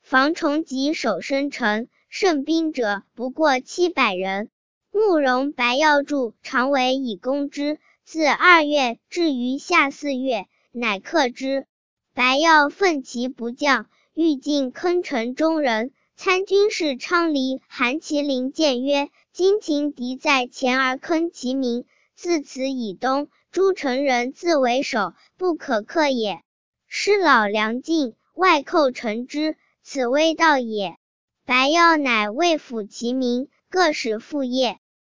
防崇吉守申城，胜兵者不过700人。慕容白药筑常为以攻之，自2月至于夏4月，乃克之。白药奋其不降，欲进坑城中人。参军事昌黎韩麒麟谏曰：今秦敌在前而坑其民，自此以东，诸城人自为守，不可克也。师老粮尽，外寇城之，此危道也。白药乃为抚其民，各使副业。